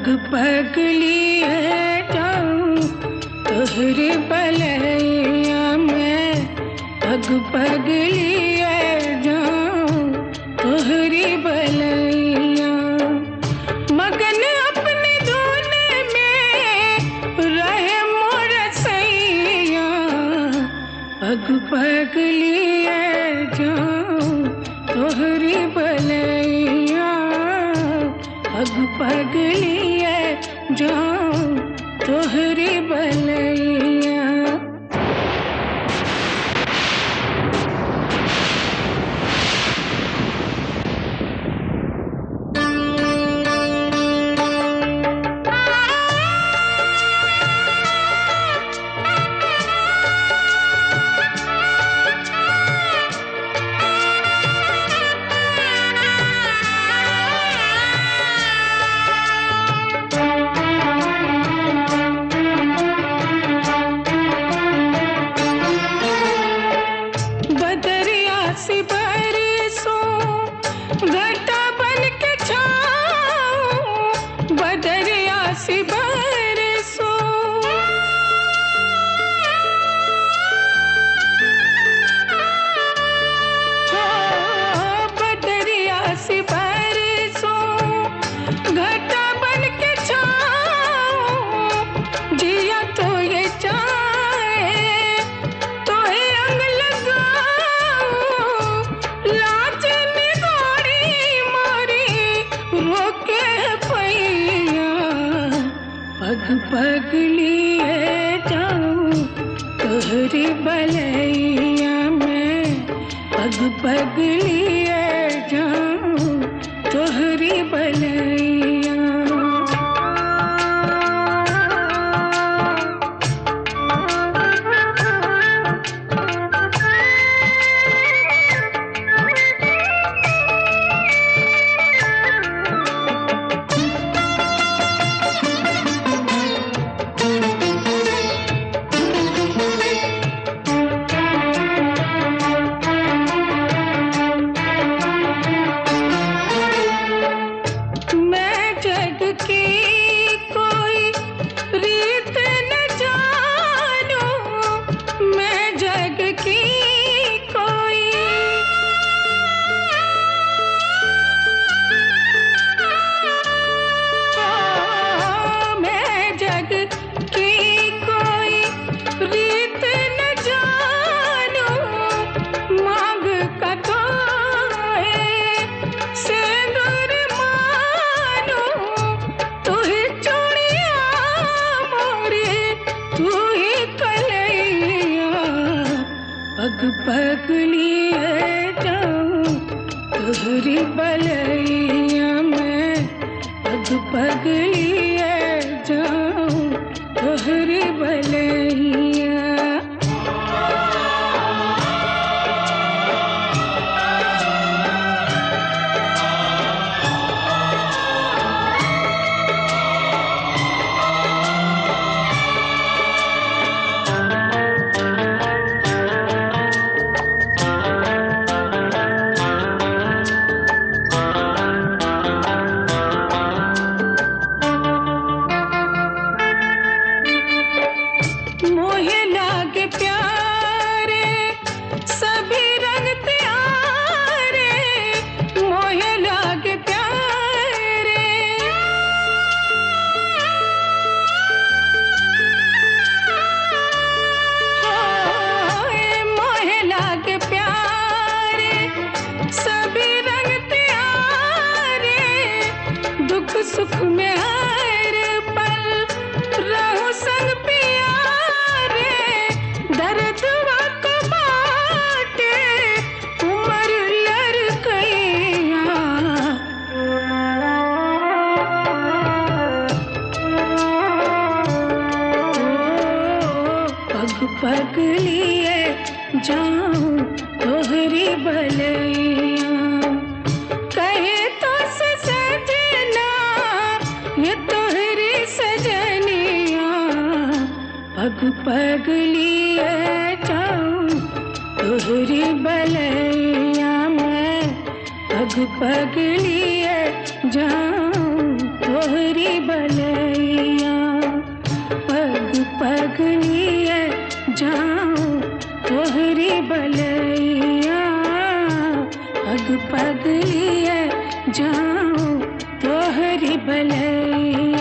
पग पग लिए जाऊं तोहरे बलैया में, पग पग लिए जाऊं तोहरी बलैया। मगन अपने धुन में रहे मोर सैया, पग पग लिए जाऊं तोहरी बलैया, पग पग लिए जाऊं तोहरी बलैया। पग पग लिए जाऊं तोहरी बलैया में, पग पग लिए जाऊं तोहरी बलैया। पग पग लिए जाऊं तोहरी बलैया में, पग पग लिए जाऊं तोहरी बलैया। सुख में हर पल रहूं संग प्यारे, दर्द वक्त बाटे उम्र लड़कैया। पग पग लिए जाऊं तोहरी बलैया, कहे तो ये तोहरी सजनिया। पग पग लिए जाऊं तोहरी बलैया में, पग पग लिए जाऊं तोहरी बलैया। पग पग लिए जाऊं तोहरी बलैया, पग पग लिए जाऊं तोहरी बलैया।